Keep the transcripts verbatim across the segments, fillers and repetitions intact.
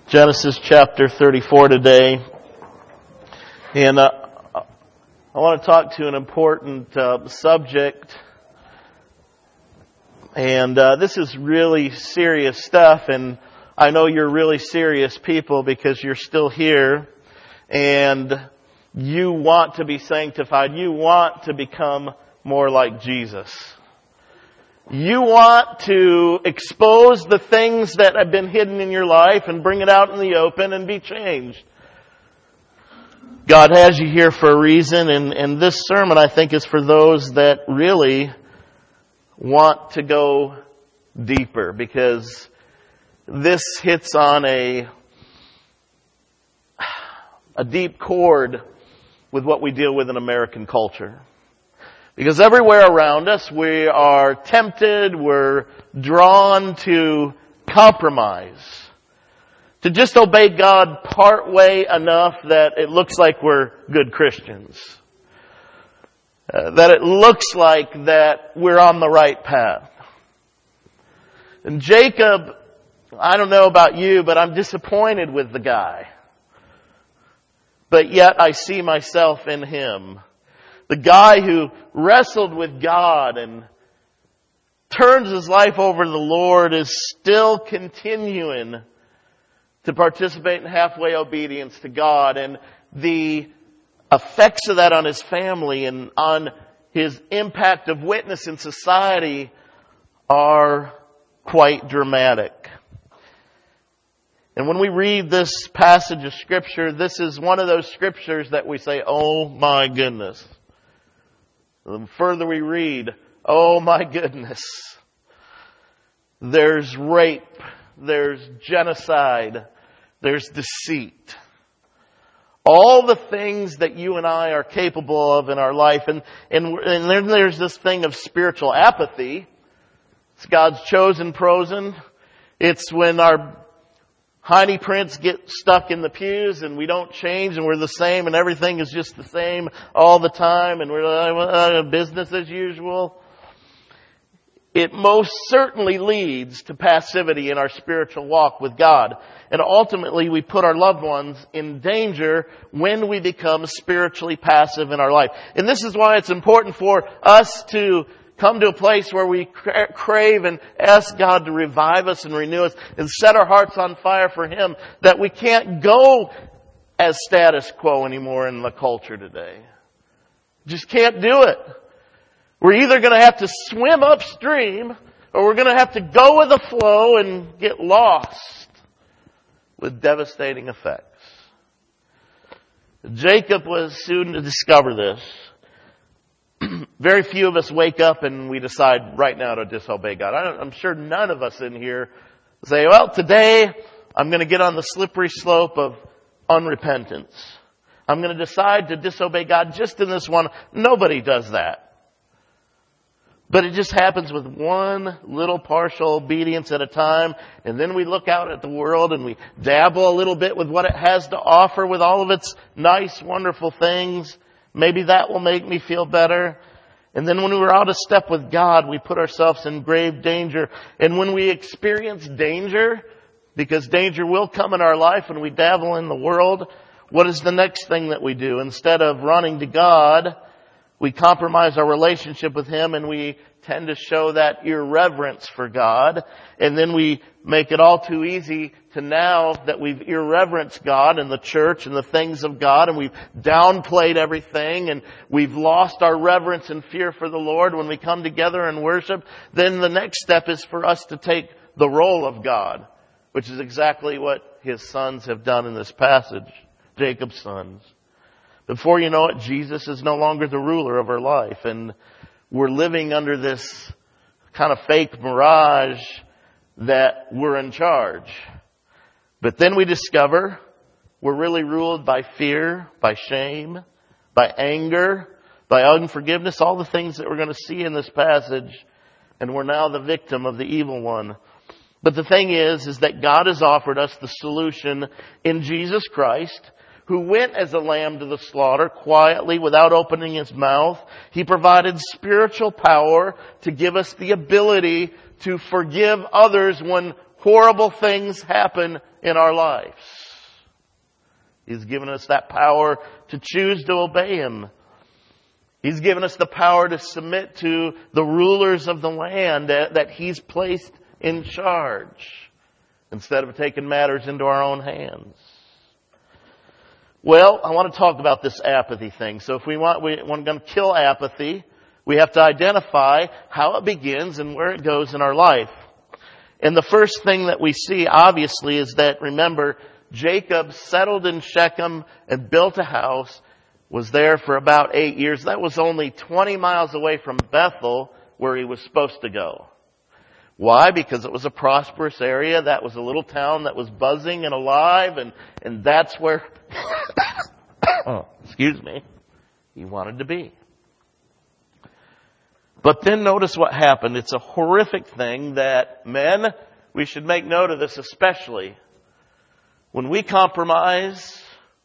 Genesis chapter thirty-four today. And uh, I want to talk to an important uh, subject. And uh, this is really serious stuff. And I know you're really serious people because you're still here. And you want to be sanctified. You want to become more like Jesus. You want to expose the things that have been hidden in your life and bring it out in the open and be changed. God has you here for a reason, and, and this sermon, I think, is for those that really want to go deeper, because this hits on a, a deep chord with what we deal with in American culture. Because everywhere around us, we are tempted, we're drawn to compromise. To just obey God part way enough that it looks like we're good Christians. Uh, that it looks like that we're on the right path. And Jacob, I don't know about you, but I'm disappointed with the guy. But yet I see myself in him. The guy who wrestled with God and turns his life over to the Lord is still continuing to participate in halfway obedience to God. And the effects of that on his family and on his impact of witness in society are quite dramatic. And when we read this passage of Scripture, this is one of those Scriptures that we say, oh my goodness. The further we read, oh my goodness, there's rape, there's genocide, there's deceit. All the things that you and I are capable of in our life. And, and, and then there's this thing of spiritual apathy. It's God's chosen chosen. It's when our Heine Prince get stuck in the pews and we don't change and we're the same and everything is just the same all the time and we're uh, business as usual. It most certainly leads to passivity in our spiritual walk with God. And ultimately we put our loved ones in danger when we become spiritually passive in our life. And this is why it's important for us to come to a place where we crave and ask God to revive us and renew us and set our hearts on fire for Him, that we can't go as status quo anymore in the culture today. Just can't do it. We're either going to have to swim upstream or we're going to have to go with the flow and get lost with devastating effects. Jacob was soon to discover this. Very few of us wake up and we decide right now to disobey God. I I'm sure none of us in here say, well, today I'm going to get on the slippery slope of unrepentance. I'm going to decide to disobey God just in this one. Nobody does that. But it just happens with one little partial obedience at a time. And then we look out at the world and we dabble a little bit with what it has to offer with all of its nice, wonderful things. Maybe that will make me feel better. And then when we're out of step with God, we put ourselves in grave danger. And when we experience danger, because danger will come in our life and we dabble in the world, what is the next thing that we do? Instead of running to God, we compromise our relationship with Him and we tend to show that irreverence for God. And then we make it all too easy to, now that we've irreverenced God and the church and the things of God and we've downplayed everything and we've lost our reverence and fear for the Lord when we come together and worship, then the next step is for us to take the role of God, which is exactly what His sons have done in this passage, Jacob's sons. Before you know it, Jesus is no longer the ruler of our life. And we're living under this kind of fake mirage that we're in charge. But then we discover we're really ruled by fear, by shame, by anger, by unforgiveness, all the things that we're going to see in this passage. And we're now the victim of the evil one. But the thing is, is that God has offered us the solution in Jesus Christ, who went as a lamb to the slaughter quietly without opening His mouth. He provided spiritual power to give us the ability to forgive others when horrible things happen in our lives. He's given us that power to choose to obey Him. He's given us the power to submit to the rulers of the land that, that He's placed in charge, instead of taking matters into our own hands. Well, I want to talk about this apathy thing. So if we want, we, we're going to kill apathy, we have to identify how it begins and where it goes in our life. And the first thing that we see, obviously, is that, remember, Jacob settled in Shechem and built a house, was there for about eight years. That was only twenty miles away from Bethel, where he was supposed to go. Why? Because it was a prosperous area. That was a little town that was buzzing and alive, and, and that's where, oh, excuse me, he wanted to be. But then notice what happened. It's a horrific thing that, men, we should make note of this especially. When we compromise,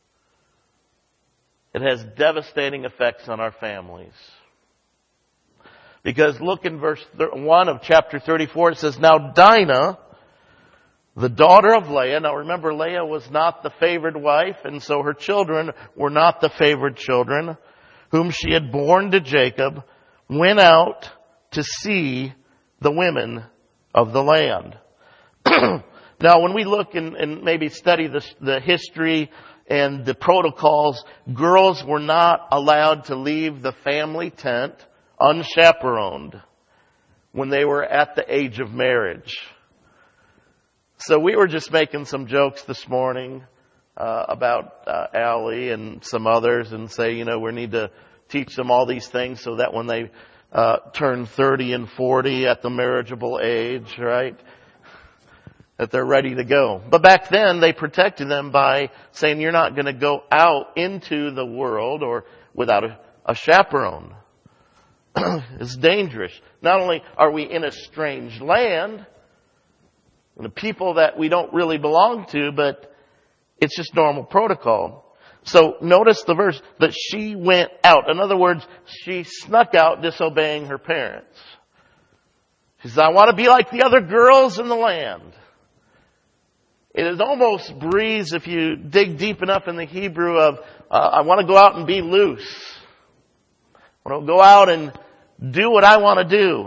it has devastating effects on our families. Because look in verse one of chapter thirty-four, it says, Now Dinah, the daughter of Leah, now remember Leah was not the favored wife, and so her children were not the favored children, whom she had borne to Jacob, went out to see the women of the land. Now when we look and, and maybe study the, the history and the protocols, girls were not allowed to leave the family tent unchaperoned when they were at the age of marriage. So we were just making some jokes this morning uh, about uh, Allie and some others, and say, you know, we need to teach them all these things so that when they uh, turn thirty and forty at the marriageable age, right, that they're ready to go. But back then they protected them by saying you're not going to go out into the world or without a, a chaperone. It's dangerous. Not only are we in a strange land, and the people that we don't really belong to, but it's just normal protocol. So notice the verse that she went out. In other words, she snuck out disobeying her parents. She says, I want to be like the other girls in the land. It is almost breathes, if you dig deep enough in the Hebrew, of uh, I want to go out and be loose. I want to go out and do what I want to do.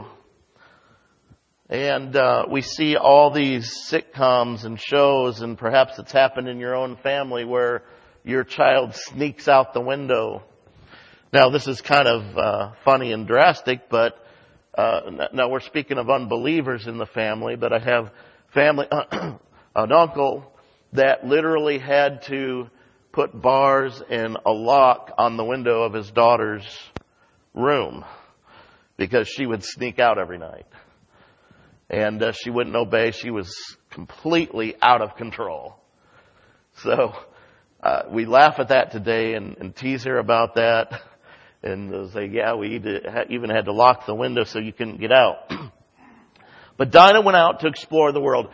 And uh, we see all these sitcoms and shows, and perhaps it's happened in your own family where your child sneaks out the window. Now, this is kind of uh, funny and drastic, but uh, now we're speaking of unbelievers in the family, but I have family, uh, an uncle that literally had to put bars and a lock on the window of his daughter's room because she would sneak out every night. And uh, she wouldn't obey. She was completely out of control. So uh, we laugh at that today and, and tease her about that. And uh, say, yeah, we even had to lock the window so you couldn't get out. But Dinah went out to explore the world.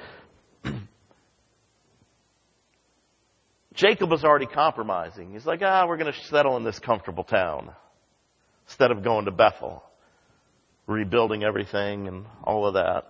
Jacob was already compromising. He's like, ah, we're going to settle in this comfortable town instead of going to Bethel, rebuilding everything and all of that.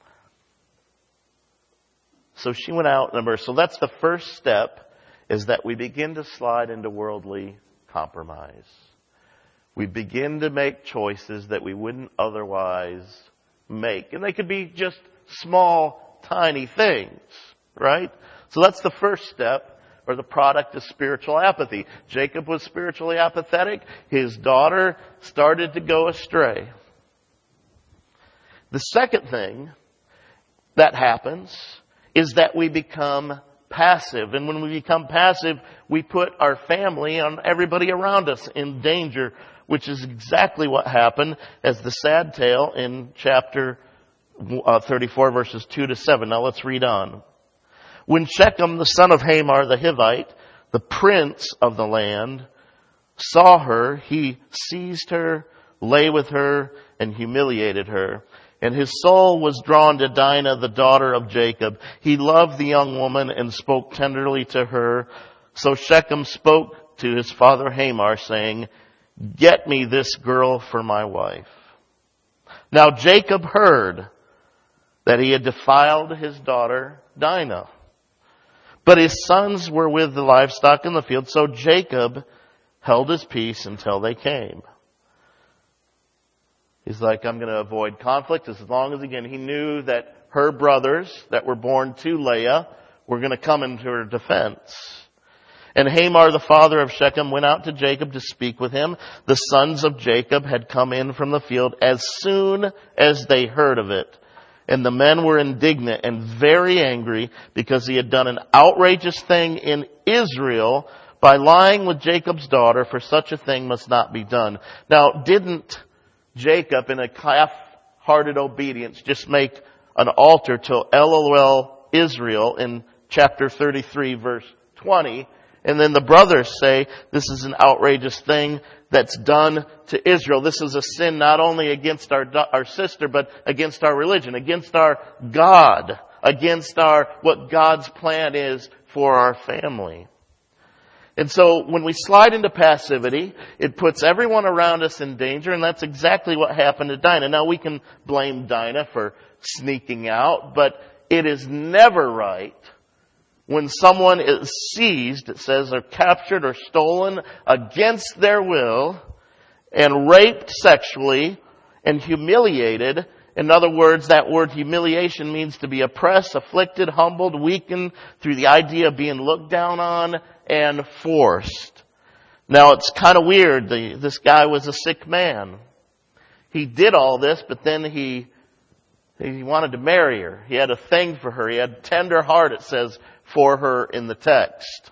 So she went out, remember, so that's the first step, is that we begin to slide into worldly compromise. We begin to make choices that we wouldn't otherwise make. And they could be just small, tiny things, right? So that's the first step, or the product of spiritual apathy. Jacob was spiritually apathetic. His daughter started to go astray. The second thing that happens is that we become passive. And when we become passive, we put our family and everybody around us in danger, which is exactly what happened as the sad tale in chapter thirty-four, verses two to seven. Now let's read on. When Shechem, the son of Hamor the Hivite, the prince of the land, saw her, he seized her, lay with her, and humiliated her. And his soul was drawn to Dinah, the daughter of Jacob. He loved the young woman and spoke tenderly to her. So Shechem spoke to his father Hamor, saying, Get me this girl for my wife. Now Jacob heard that he had defiled his daughter Dinah. But his sons were with the livestock in the field, so Jacob held his peace until they came. He's like, I'm going to avoid conflict as long as, again, he knew that her brothers that were born to Leah were going to come into her defense. And Hamor, the father of Shechem, went out to Jacob to speak with him. The sons of Jacob had come in from the field as soon as they heard of it. And the men were indignant and very angry because he had done an outrageous thing in Israel by lying with Jacob's daughter, for such a thing must not be done. Now, didn't Jacob, in a half-hearted obedience, just make an altar to LOL Israel in chapter thirty-three, verse twenty? And then the brothers say, this is an outrageous thing that's done to Israel. This is a sin not only against our our sister, but against our religion, against our God, against our what God's plan is for our family. And so when we slide into passivity, it puts everyone around us in danger, and that's exactly what happened to Dinah. Now we can blame Dinah for sneaking out, but it is never right when someone is seized, it says, or captured or stolen against their will and raped sexually and humiliated. In other words, that word humiliation means to be oppressed, afflicted, humbled, weakened through the idea of being looked down on and forced. Now it's kind of weird. The, this guy was a sick man. He did all this, but then he he wanted to marry her. He had a thing for her. He had a tender heart, it says, for her in the text.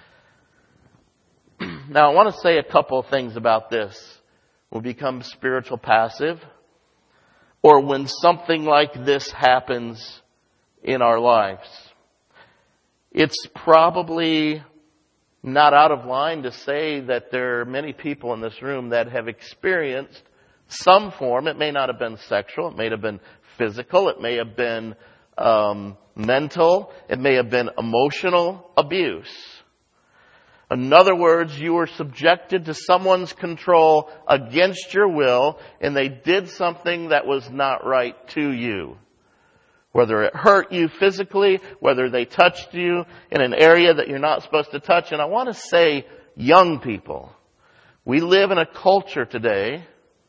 Now I want to say a couple of things about this. When we become spiritual passive, or when something like this happens in our lives. It's probably not out of line to say that there are many people in this room that have experienced some form. It may not have been sexual. It may have been physical. It may have been um, mental. It may have been emotional abuse. In other words, you were subjected to someone's control against your will, and they did something that was not right to you. Whether it hurt you physically, whether they touched you in an area that you're not supposed to touch. And I want to say, young people, we live in a culture today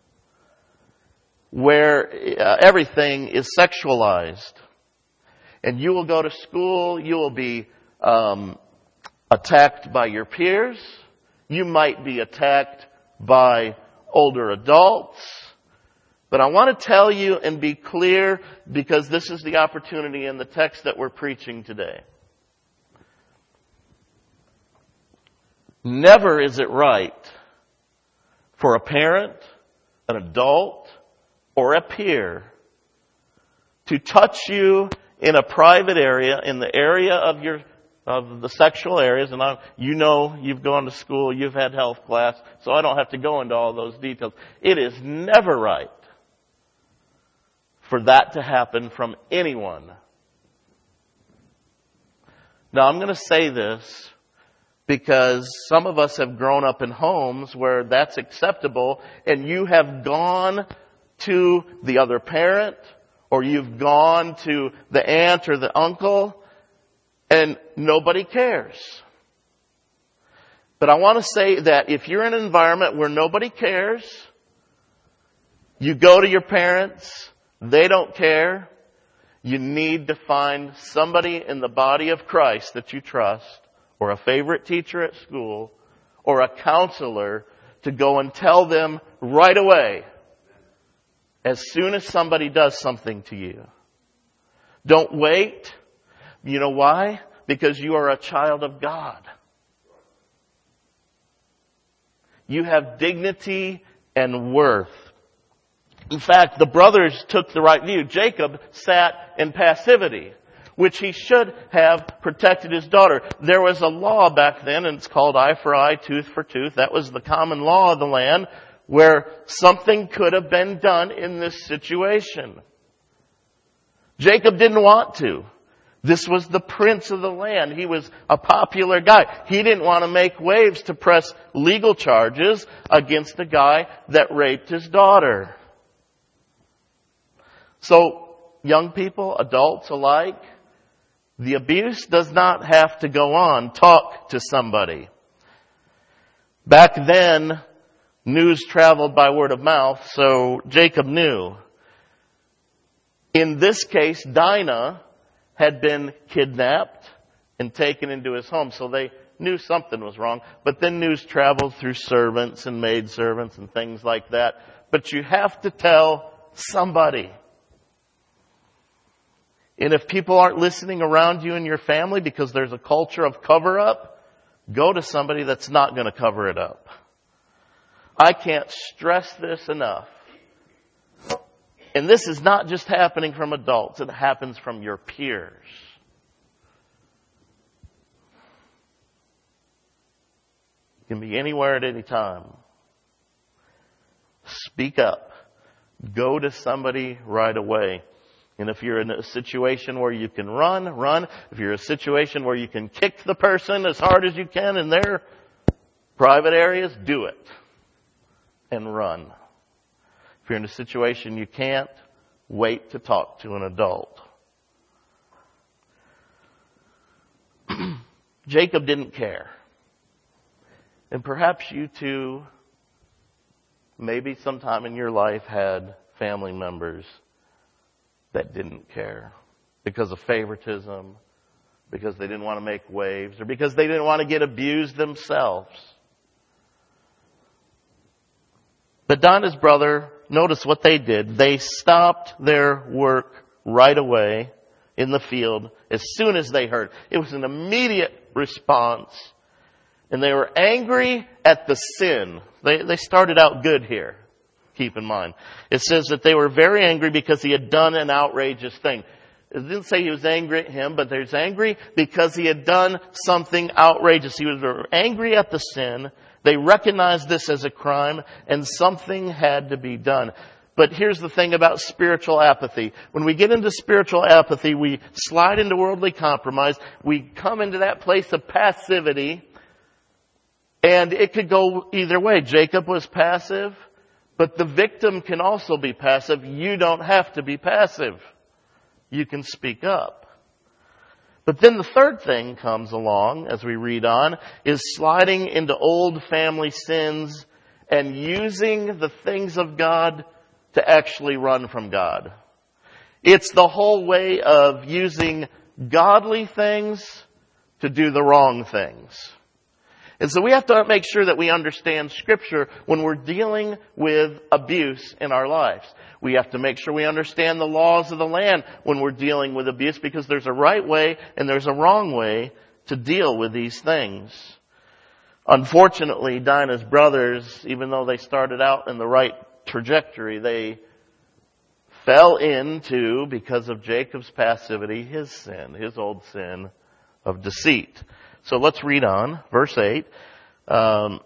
where uh, everything is sexualized. And you will go to school, you will be um, attacked by your peers. You might be attacked by older adults. But I want to tell you and be clear, because this is the opportunity in the text that we're preaching today. Never is it right for a parent, an adult, or a peer to touch you in a private area, in the area of your of the sexual areas. And I, you know, you've gone to school, you've had health class, so I don't have to go into all those details. It is never right for that to happen from anyone. Now, I'm going to say this because some of us have grown up in homes where that's acceptable, and you have gone to the other parent, or you've gone to the aunt or the uncle, and nobody cares. But I want to say that if you're in an environment where nobody cares, you go to your parents, they don't care, you need to find somebody in the body of Christ that you trust, or a favorite teacher at school, or a counselor, to go and tell them right away, as soon as somebody does something to you. Don't wait. You know why? Because you are a child of God. You have dignity and worth. In fact, the brothers took the right view. Jacob sat in passivity, which he should have protected his daughter. There was a law back then, and it's called eye for eye, tooth for tooth. That was the common law of the land, where something could have been done in this situation. Jacob didn't want to. This was the prince of the land. He was a popular guy. He didn't want to make waves to press legal charges against the guy that raped his daughter. So young people, adults alike, the abuse does not have to go on. Talk to somebody. Back then, news traveled by word of mouth, so Jacob knew. In this case, Dinah had been kidnapped and taken into his home, so they knew something was wrong. But then news traveled through servants and maidservants and things like that. But you have to tell somebody. And if people aren't listening around you and your family because there's a culture of cover-up, go to somebody that's not going to cover it up. I can't stress this enough. And this is not just happening from adults. It happens from your peers. It can be anywhere at any time. Speak up. Go to somebody right away. And if you're in a situation where you can run, run. If you're in a situation where you can kick the person as hard as you can in their private areas, do it. And run. If you're in a situation you can't, wait to talk to an adult. Jacob didn't care. And perhaps you too, maybe sometime in your life, had family members that didn't care because of favoritism, because they didn't want to make waves, or because they didn't want to get abused themselves. But Dinah's brother, notice what they did. They stopped their work right away in the field as soon as they heard. It was an immediate response. And they were angry at the sin. They, they started out good here. Keep in mind. It says that they were very angry because he had done an outrageous thing. It didn't say he was angry at him, but there's angry because he had done something outrageous. He was angry at the sin. They recognized this as a crime, and something had to be done. But here's the thing about spiritual apathy. When we get into spiritual apathy, we slide into worldly compromise. We come into that place of passivity, and it could go either way. Jacob was passive, but the victim can also be passive. You don't have to be passive. You can speak up. But then the third thing comes along as we read on, is sliding into old family sins and using the things of God to actually run from God. It's the whole way of using godly things to do the wrong things. And so we have to make sure that we understand Scripture when we're dealing with abuse in our lives. We have to make sure we understand the laws of the land when we're dealing with abuse, because there's a right way and there's a wrong way to deal with these things. Unfortunately, Dinah's brothers, even though they started out in the right trajectory, they fell into, because of Jacob's passivity, his sin, his old sin of deceit. So let's read on. Verse eight. Um,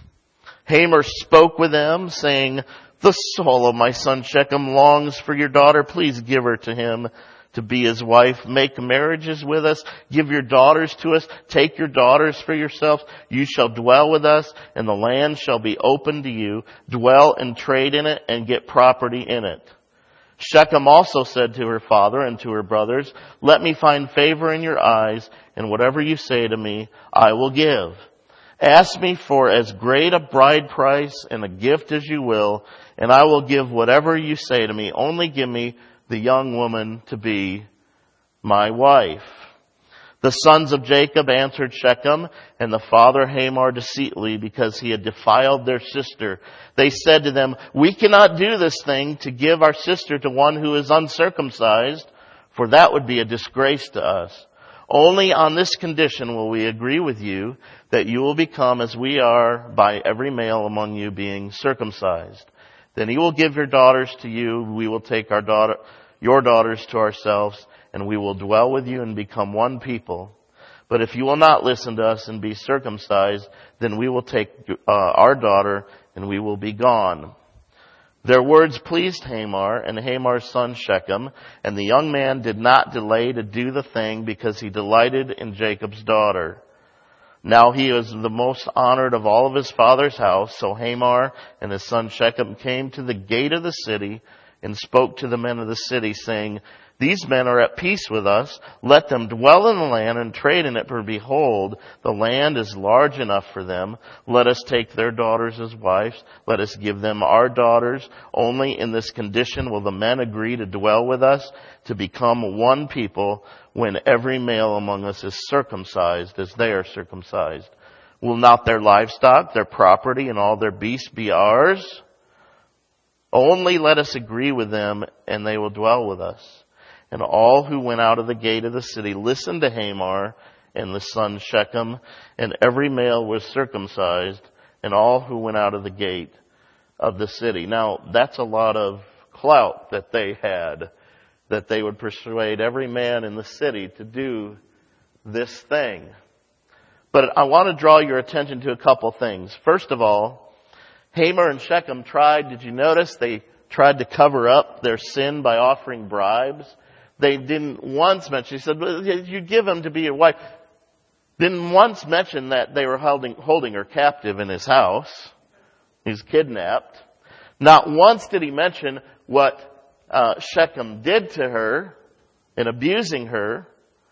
Hamor spoke with them, saying, "The soul of my son Shechem longs for your daughter. Please give her to him to be his wife. Make marriages with us. Give your daughters to us. Take your daughters for yourselves. You shall dwell with us, and the land shall be open to you. Dwell and trade in it, and get property in it." Shechem also said to her father and to her brothers, "Let me find favor in your eyes, and whatever you say to me, I will give. Ask me for as great a bride price and a gift as you will, and I will give whatever you say to me. Only give me the young woman to be my wife." The sons of Jacob answered Shechem and the father Hamor deceitfully, because he had defiled their sister. They said to them, "We cannot do this thing to give our sister to one who is uncircumcised, for that would be a disgrace to us. Only on this condition will we agree with you, that you will become as we are by every male among you being circumcised. Then he will give your daughters to you. We will take our daughter, your daughters to ourselves, and we will dwell with you and become one people. But if you will not listen to us and be circumcised, then we will take uh, our daughter and we will be gone." Their words pleased Hamor and Hamor's son Shechem, and the young man did not delay to do the thing because he delighted in Jacob's daughter. Now he was the most honored of all of his father's house. So Hamor and his son Shechem came to the gate of the city and spoke to the men of the city, saying, These men are at peace with us. Let them dwell in the land and trade in it, for behold, the land is large enough for them. Let us take their daughters as wives. Let us give them our daughters. Only in this condition will the men agree to dwell with us, to become one people, when every male among us is circumcised as they are circumcised. Will not their livestock, their property, and all their beasts be ours? Only let us agree with them, and they will dwell with us. And all who went out of the gate of the city listened to Hamor and the son Shechem, and every male was circumcised, and all who went out of the gate of the city. Now, that's a lot of clout that they had, that they would persuade every man in the city to do this thing. But I want to draw your attention to a couple things. First of all, Hamor and Shechem tried, did you notice, they tried to cover up their sin by offering bribes. They didn't once mention, he said, well, you give him to be your wife. Didn't once mention that they were holding, holding her captive in his house. He's kidnapped. Not once did he mention what uh, Shechem did to her in abusing her.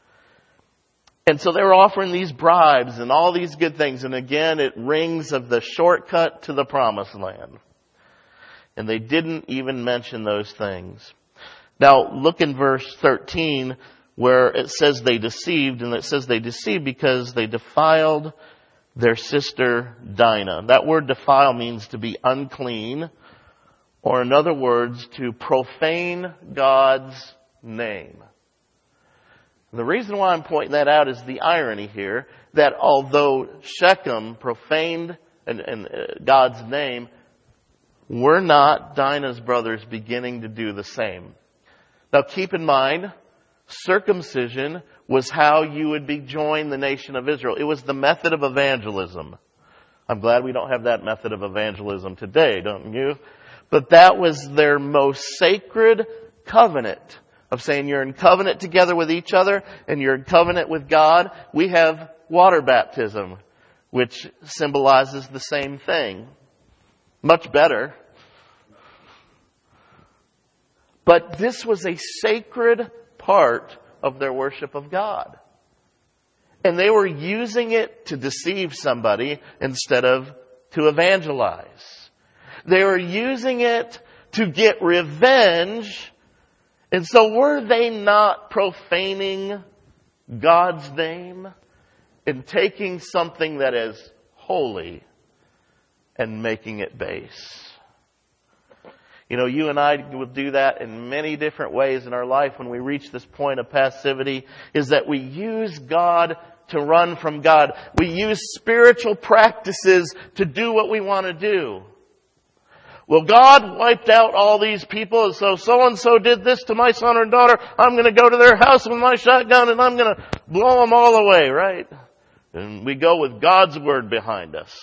And so they were offering these bribes and all these good things. And again, it rings of the shortcut to the promised land. And they didn't even mention those things. Now, look in verse thirteen where it says they deceived, and it says they deceived because they defiled their sister Dinah. That word defile means to be unclean, or in other words, to profane God's name. And the reason why I'm pointing that out is the irony here, that although Shechem profaned and, and, uh, God's name, were not Dinah's brothers beginning to do the same? Now keep in mind, circumcision was how you would be joined the nation of Israel. It was the method of evangelism. I'm glad we don't have that method of evangelism today, don't you? But that was their most sacred covenant of saying you're in covenant together with each other and you're in covenant with God. We have water baptism, which symbolizes the same thing. Much better. But this was a sacred part of their worship of God. And they were using it to deceive somebody instead of to evangelize. They were using it to get revenge. And so were they not profaning God's name and taking something that is holy and making it base? You know, you and I will do that in many different ways in our life when we reach this point of passivity, is that we use God to run from God. We use spiritual practices to do what we want to do. Well, God wiped out all these people, and so so-and-so did this to my son or daughter. I'm going to go to their house with my shotgun and I'm going to blow them all away, right? And we go with God's word behind us.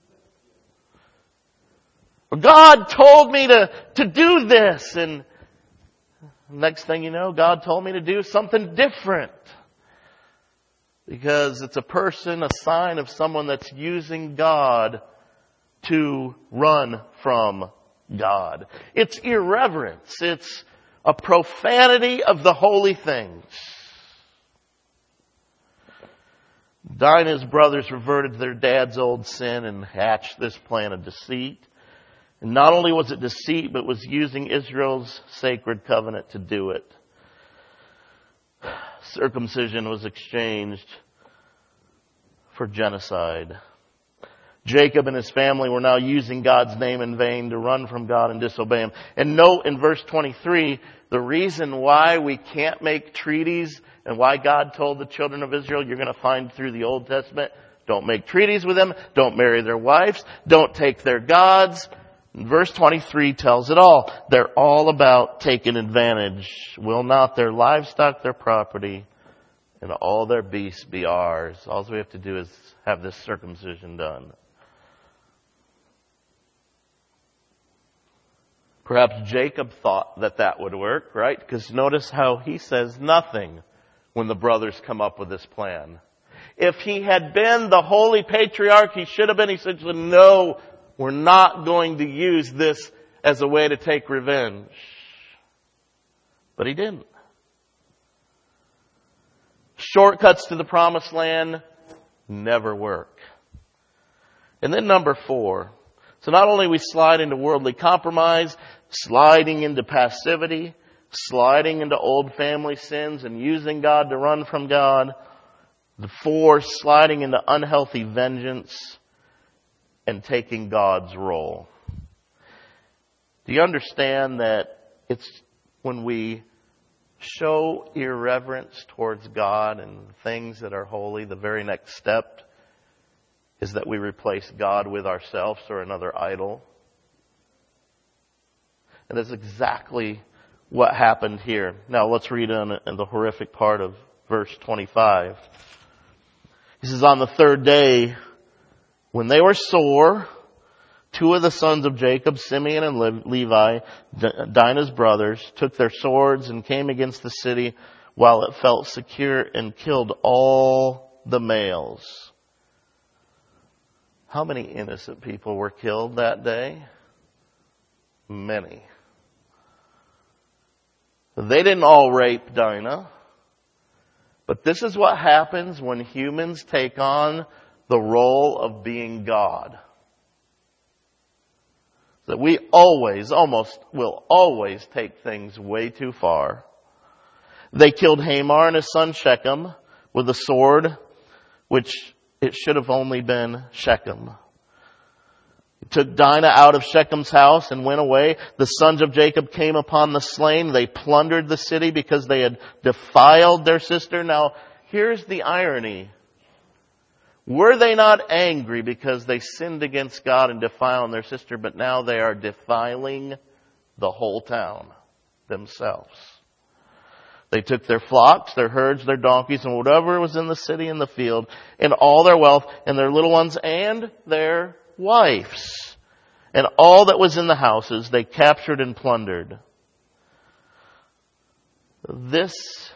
God told me to, to do this, and next thing you know, God told me to do something different. Because it's a person, a sign of someone that's using God to run from God. It's irreverence. It's a profanity of the holy things. Dinah's brothers reverted to their dad's old sin and hatched this plan of deceit. And not only was it deceit, but was using Israel's sacred covenant to do it. Circumcision was exchanged for genocide. Jacob and his family were now using God's name in vain to run from God and disobey Him. And note in verse twenty-three, the reason why we can't make treaties and why God told the children of Israel, you're going to find through the Old Testament, don't make treaties with them, don't marry their wives, don't take their gods. Verse twenty-three tells it all. They're all about taking advantage. Will not their livestock, their property, and all their beasts be ours? All we have to do is have this circumcision done. Perhaps Jacob thought that that would work, right? Because notice how he says nothing when the brothers come up with this plan. If he had been the holy patriarch he should have been, he said, no, we're not going to use this as a way to take revenge. But he didn't. Shortcuts to the promised land never work. And then number four. So not only we slide into worldly compromise, sliding into passivity, sliding into old family sins and using God to run from God. The four, sliding into unhealthy vengeance and taking God's role. Do you understand that it's when we show irreverence towards God and things that are holy, the very next step is that we replace God with ourselves or another idol? And that's exactly what happened here. Now let's read on in the horrific part of verse twenty-five. He says, on the third day, when they were sore, two of the sons of Jacob, Simeon and Levi, Dinah's brothers, took their swords and came against the city while it felt secure and killed all the males. How many innocent people were killed that day? Many. They didn't all rape Dinah. But this is what happens when humans take on the role of being God. That we always, almost, will always take things way too far. They killed Hamor and his son Shechem with a sword, which it should have only been Shechem. He took Dinah out of Shechem's house and went away. The sons of Jacob came upon the slain. They plundered the city because they had defiled their sister. Now, here's the irony. Were they not angry because they sinned against God and defiled their sister, but now they are defiling the whole town themselves? They took their flocks, their herds, their donkeys, and whatever was in the city and the field, and all their wealth, and their little ones, and their wives, and all that was in the houses they captured and plundered. This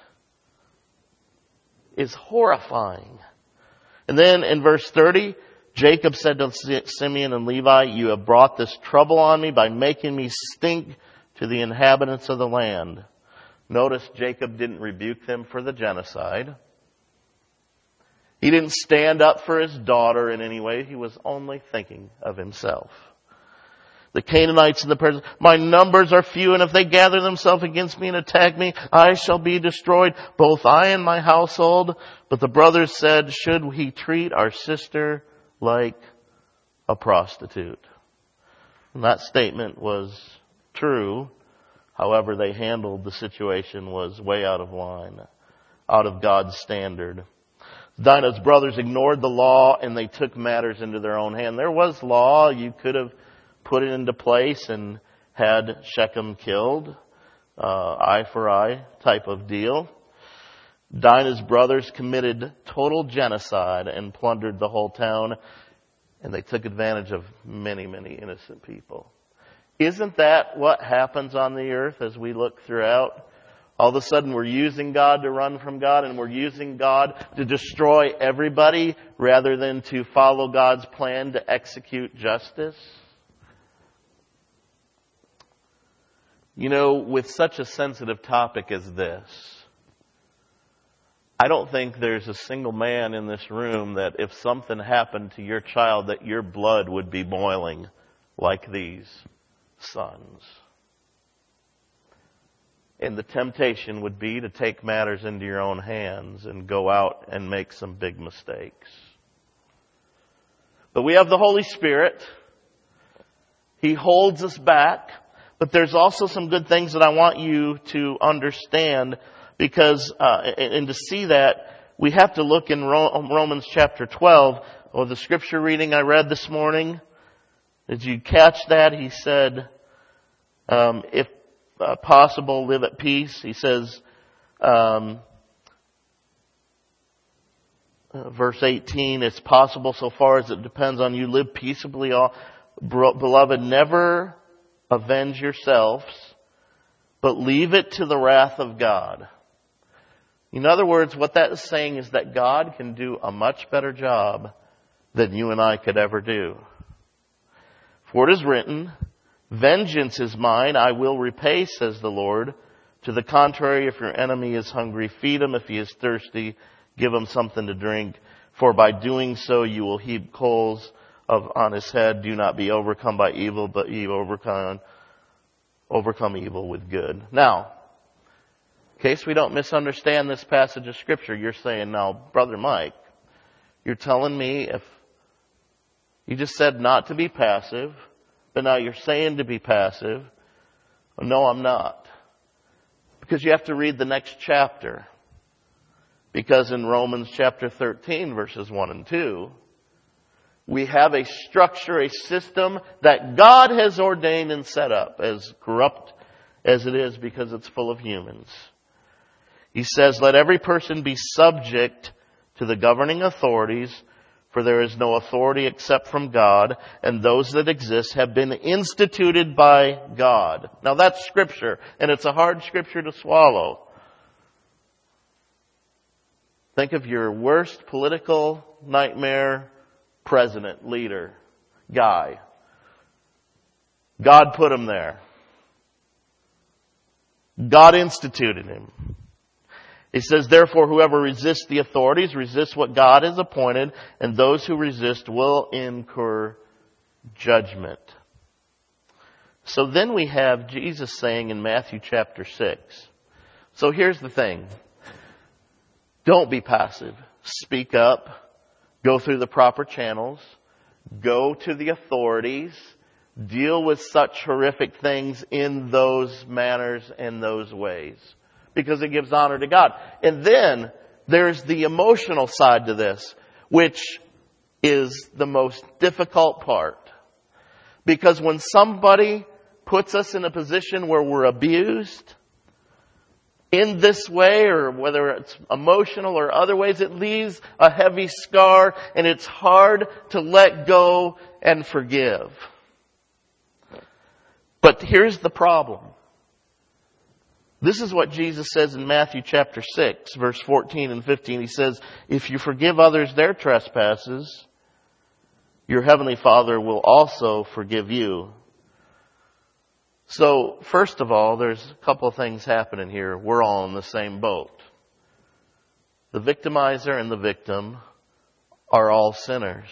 is horrifying. And then in verse thirty, Jacob said to Simeon and Levi, you have brought this trouble on me by making me stink to the inhabitants of the land. Notice Jacob didn't rebuke them for the genocide. He didn't stand up for his daughter in any way. He was only thinking of himself. The Canaanites and the Perizzites, my numbers are few, and if they gather themselves against me and attack me, I shall be destroyed, both I and my household. But the brothers said, should we treat our sister like a prostitute? And that statement was true. However, they handled the situation was way out of line, out of God's standard. Dinah's brothers ignored the law and they took matters into their own hand. There was law. You could have put it into place and had Shechem killed. Uh, eye for eye type of deal. Dinah's brothers committed total genocide and plundered the whole town. And they took advantage of many, many innocent people. Isn't that what happens on the earth as we look throughout? All of a sudden we're using God to run from God, and we're using God to destroy everybody rather than to follow God's plan to execute justice. You know, with such a sensitive topic as this, I don't think there's a single man in this room that if something happened to your child that your blood would be boiling like these sons. And the temptation would be to take matters into your own hands and go out and make some big mistakes. But we have the Holy Spirit. He holds us back. But there's also some good things that I want you to understand, because uh, and to see that, we have to look in Romans chapter twelve, or the scripture reading I read this morning. Did you catch that? He said, um, if uh, possible, live at peace. He says, um, uh, verse eighteen, it's possible so far as it depends on you, live peaceably. All, beloved, never avenge yourselves, but leave it to the wrath of God. In other words, what that is saying is that God can do a much better job than you and I could ever do. For it is written, vengeance is mine, I will repay, says the Lord. To the contrary, if your enemy is hungry, feed him. If he is thirsty, Give him something to drink, for by doing so you will heap coals of on his head. Do not be overcome by evil, but ye overcome, overcome evil with good. Now, in case we don't misunderstand this passage of Scripture, you're saying, now, Brother Mike, you're telling me if you just said not to be passive, but now you're saying to be passive. No, I'm not. Because you have to read the next chapter. Because in Romans chapter thirteen, verses one and two, we have a structure, a system that God has ordained and set up, as corrupt as it is because it's full of humans. He says, let every person be subject to the governing authorities, for there is no authority except from God, and those that exist have been instituted by God. Now that's Scripture, and it's a hard Scripture to swallow. Think of your worst political nightmare president, leader, guy. God put him there. God instituted him. He says, therefore, whoever resists the authorities resists what God has appointed, and those who resist will incur judgment. So then we have Jesus saying in Matthew chapter six. So here's the thing. Don't be passive. Speak up. Go through the proper channels. Go to the authorities. Deal with such horrific things in those manners and those ways. Because it gives honor to God. And then there's the emotional side to this, which is the most difficult part. Because when somebody puts us in a position where we're abused in this way, or whether it's emotional or other ways, it leaves a heavy scar, and it's hard to let go and forgive. But here's the problem. This is what Jesus says in Matthew chapter six, verse fourteen and fifteen. He says, if you forgive others their trespasses, your heavenly Father will also forgive you. So, first of all, there's a couple of things happening here. We're all in the same boat. The victimizer and the victim are all sinners.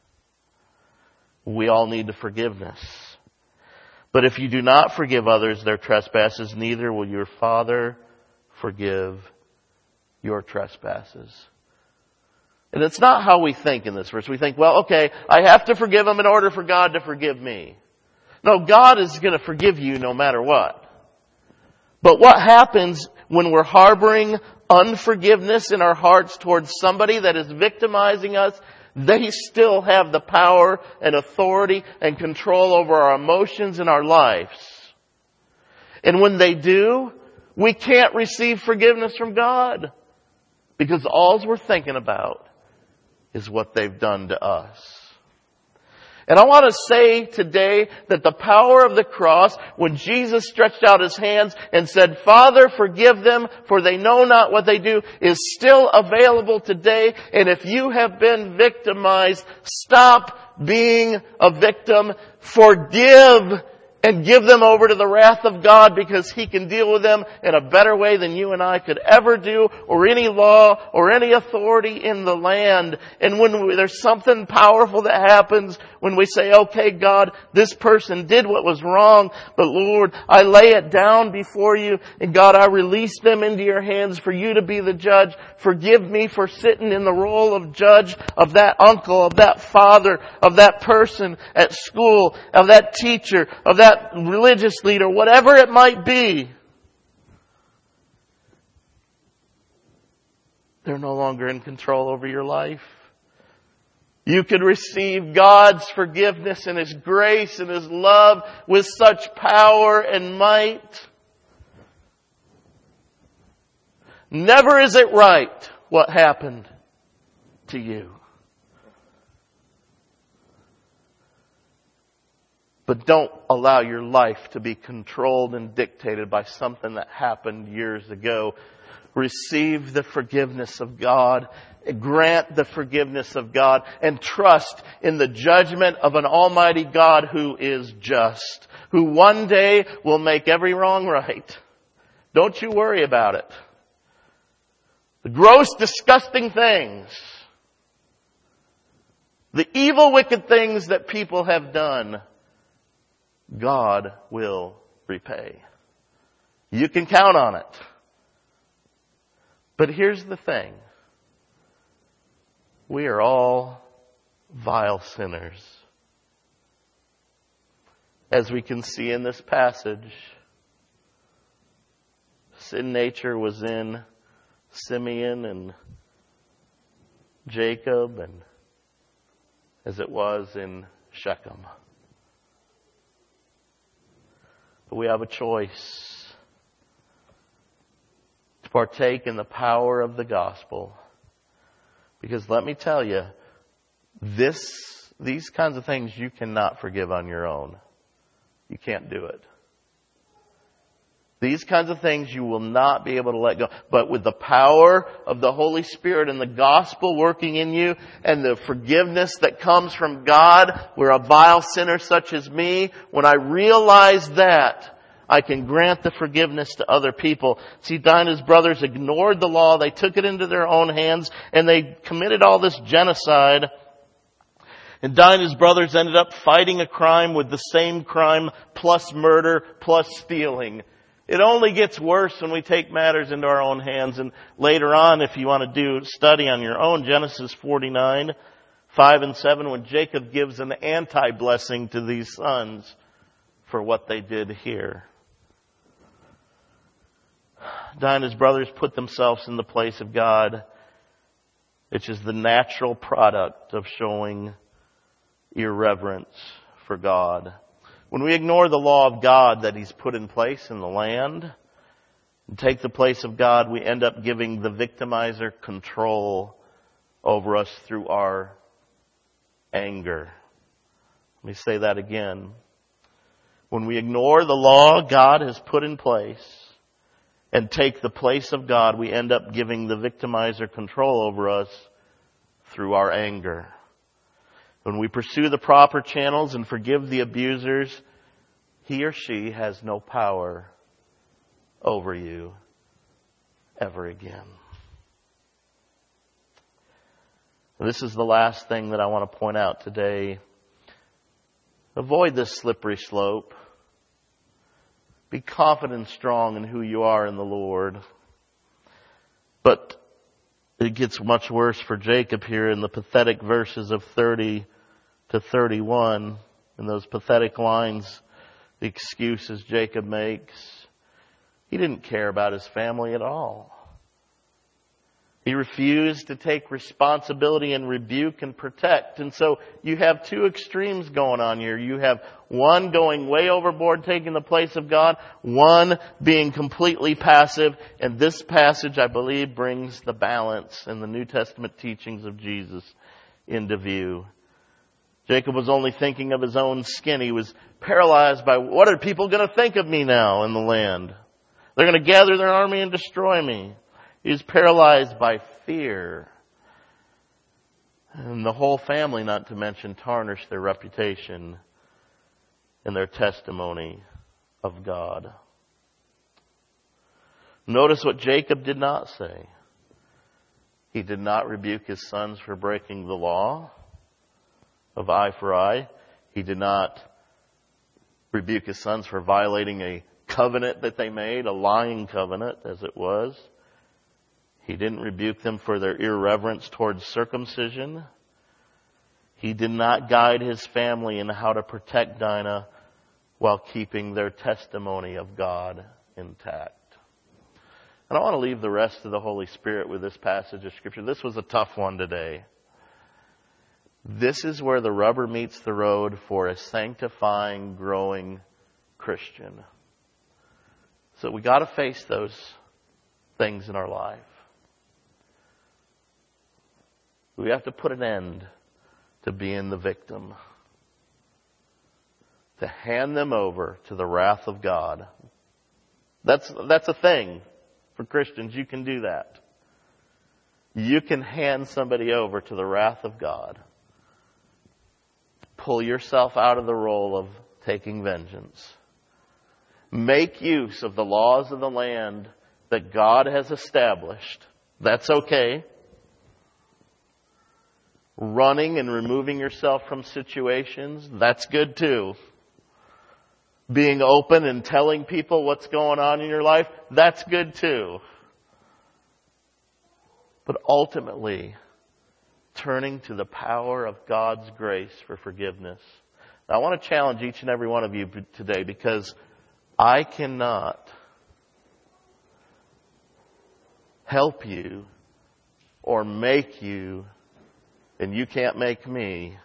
We all need forgiveness. But if you do not forgive others their trespasses, neither will your Father forgive your trespasses. And it's not how we think in this verse. We think, well, okay, I have to forgive them in order for God to forgive me. No, God is going to forgive you no matter what. But what happens when we're harboring unforgiveness in our hearts towards somebody that is victimizing us? They still have the power and authority and control over our emotions and our lives. And when they do, we can't receive forgiveness from God. Because all we're thinking about is what they've done to us. And I want to say today that the power of the cross, when Jesus stretched out His hands and said, Father, forgive them, for they know not what they do, is still available today. And if you have been victimized, stop being a victim. Forgive and give them over to the wrath of God, because He can deal with them in a better way than you and I could ever do, or any law or any authority in the land. And when we, there's something powerful that happens when we say, okay, God, this person did what was wrong, but Lord, I lay it down before you, and God, I release them into your hands for you to be the judge. Forgive me for sitting in the role of judge of that uncle, of that father, of that person at school, of that teacher, of that religious leader, whatever it might be. They're no longer in control over your life. You can receive God's forgiveness and His grace and His love with such power and might. Never is it right what happened to you. But don't allow your life to be controlled and dictated by something that happened years ago. Receive the forgiveness of God. Grant the forgiveness of God. And trust in the judgment of an almighty God who is just. Who one day will make every wrong right. Don't you worry about it. The gross, disgusting things. The evil, wicked things that people have done, God will repay. You can count on it. But here's the thing. We are all vile sinners. As we can see in this passage, sin nature was in Simeon and Jacob, and as it was in Shechem. But we have a choice to partake in the power of the gospel. Because let me tell you, this, these kinds of things you cannot forgive on your own. You can't do it. These kinds of things you will not be able to let go. But with the power of the Holy Spirit and the gospel working in you and the forgiveness that comes from God, we're a vile sinner such as me. When I realize that, I can grant the forgiveness to other people. See, Dinah's brothers ignored the law. They took it into their own hands and they committed all this genocide. And Dinah's brothers ended up fighting a crime with the same crime plus murder plus stealing. It only gets worse when we take matters into our own hands. And later on, if you want to do study on your own, Genesis forty-nine, five and seven, when Jacob gives an anti-blessing to these sons for what they did here. Dinah's brothers put themselves in the place of God, which is the natural product of showing irreverence for God. When we ignore the law of God that He's put in place in the land and take the place of God, we end up giving the victimizer control over us through our anger. Let me say that again. When we ignore the law God has put in place and take the place of God, we end up giving the victimizer control over us through our anger. When we pursue the proper channels and forgive the abusers, he or she has no power over you ever again. This is the last thing that I want to point out today. Avoid this slippery slope. Be confident and strong in who you are in the Lord. But it gets much worse for Jacob here in the pathetic verses of thirty to thirty-one. In those pathetic lines, the excuses Jacob makes. He didn't care about his family at all. He refused to take responsibility and rebuke and protect. And so you have two extremes going on here. You have one going way overboard, taking the place of God. One being completely passive. And this passage, I believe, brings the balance in the New Testament teachings of Jesus into view. Jacob was only thinking of his own skin. He was paralyzed by, what are people going to think of me now in the land? They're going to gather their army and destroy me. He was paralyzed by fear. And the whole family, not to mention, tarnished their reputation and their testimony of God. Notice what Jacob did not say. He did not rebuke his sons for breaking the law of eye for eye. He did not rebuke his sons for violating a covenant that they made, a lying covenant as it was. He didn't rebuke them for their irreverence towards circumcision. He did not guide his family in how to protect Dinah while keeping their testimony of God intact. And I want to leave the rest of the Holy Spirit with this passage of Scripture. This was a tough one today. This is where the rubber meets the road for a sanctifying, growing Christian. So we got to face those things in our life. We have to put an end to being the victim. To hand them over to the wrath of God. That's, that's a thing for Christians. You can do that. You can hand somebody over to the wrath of God. Pull yourself out of the role of taking vengeance. Make use of the laws of the land that God has established That's okay. Running and removing yourself from situations, that's good too. Being open and telling people what's going on in your life, that's good too. But ultimately, turning to the power of God's grace for forgiveness. Now, I want to challenge each and every one of you today, because I cannot help you or make you, and you can't make me,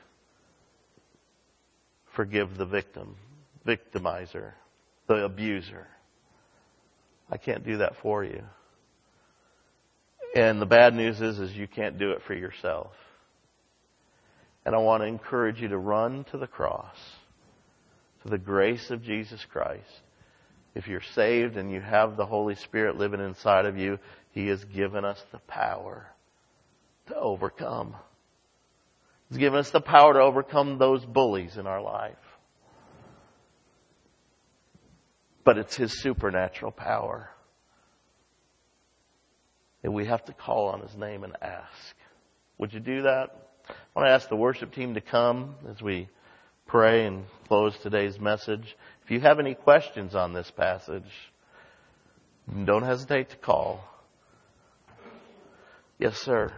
forgive the victim, victimizer, the abuser. I can't do that for you. And the bad news is, is you can't do it for yourself. And I want to encourage you to run to the cross, to the grace of Jesus Christ. If you're saved and you have the Holy Spirit living inside of you, He has given us the power to overcome. He's given us the power to overcome those bullies in our life. But it's His supernatural power. And we have to call on His name and ask. Would you do that? I want to ask the worship team to come as we pray and close today's message. If you have any questions on this passage, don't hesitate to call. Yes, sir.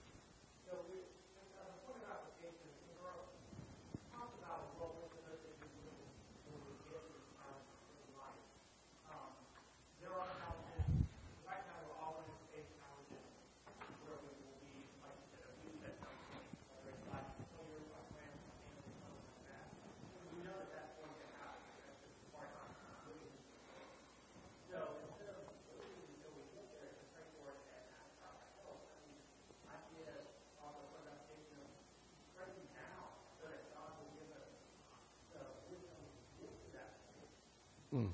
Mm.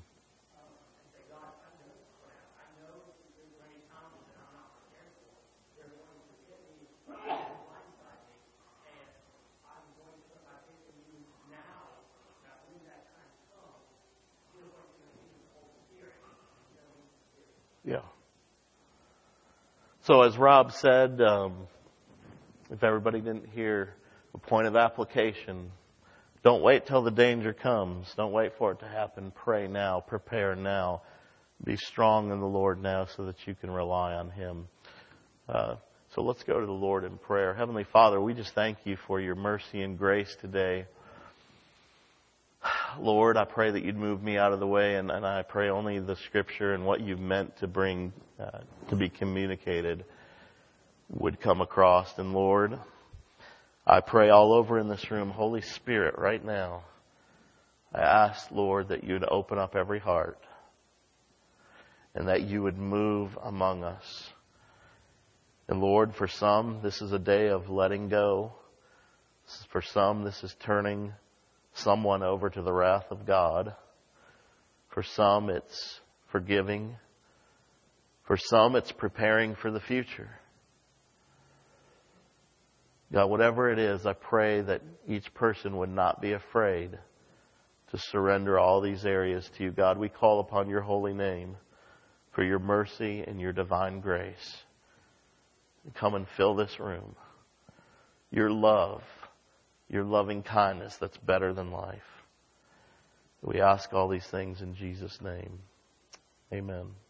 Yeah. So as Rob said, um, if everybody didn't hear, a point of application. Don't wait till the danger comes. Don't wait for it to happen. Pray now. Prepare now. Be strong in the Lord now so that you can rely on Him. Uh, so let's go to the Lord in prayer. Heavenly Father, we just thank You for Your mercy and grace today. Lord, I pray that You'd move me out of the way, and, and I pray only the Scripture and what You've meant to bring, uh, to be communicated would come across. And Lord, I pray all over in this room, Holy Spirit, right now, I ask, Lord, that You would open up every heart and that You would move among us. And Lord, for some, this is a day of letting go. For some, this is turning someone over to the wrath of God. For some, it's forgiving. For some, it's preparing for the future. God, whatever it is, I pray that each person would not be afraid to surrender all these areas to You. God, we call upon Your holy name for Your mercy and Your divine grace. Come and fill this room. Your love, Your loving kindness that's better than life. We ask all these things in Jesus' name. Amen.